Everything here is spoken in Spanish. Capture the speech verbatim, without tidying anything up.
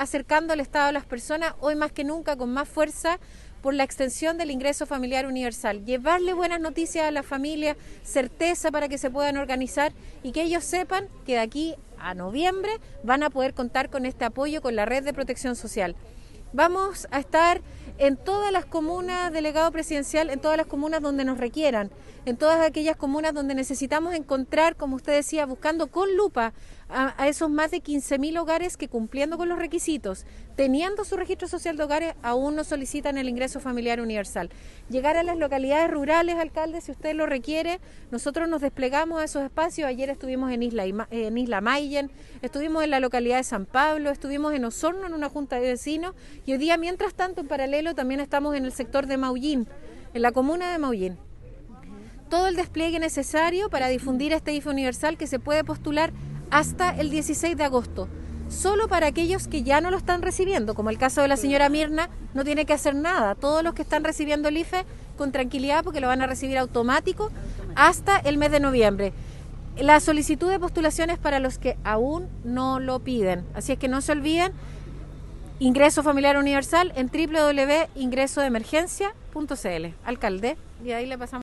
acercando al Estado a las personas, hoy más que nunca con más fuerza, por la extensión del ingreso familiar universal. Llevarle buenas noticias a las familias, certeza para que se puedan organizar y que ellos sepan que de aquí a noviembre van a poder contar con este apoyo con la red de protección social. Vamos a estar en todas las comunas, delegado presidencial, en todas las comunas donde nos requieran, en todas aquellas comunas donde necesitamos encontrar, como usted decía, buscando con lupa a, a esos más de quince mil hogares que, cumpliendo con los requisitos, teniendo su registro social de hogares, aún no solicitan el ingreso familiar universal. Llegar a las localidades rurales, alcalde, si usted lo requiere, nosotros nos desplegamos a esos espacios. Ayer estuvimos en Isla, en Isla Mayen, estuvimos en la localidad de San Pablo, estuvimos en Osorno en una junta de vecinos y hoy día, mientras tanto, en paralelo, también estamos en el sector de Maullín, en la comuna de Maullín. Todo el despliegue necesario para difundir este I F E universal que se puede postular hasta el dieciséis de agosto. Solo para aquellos que ya no lo están recibiendo, como el caso de la señora Mirna, no tiene que hacer nada. Todos los que están recibiendo el I F E, con tranquilidad, porque lo van a recibir automático hasta el mes de noviembre. La solicitud de postulaciones para los que aún no lo piden. Así es que no se olviden, ingreso familiar universal en doble u doble u doble u punto ingreso de emergencia punto c l. Alcalde, y ahí le pasamos.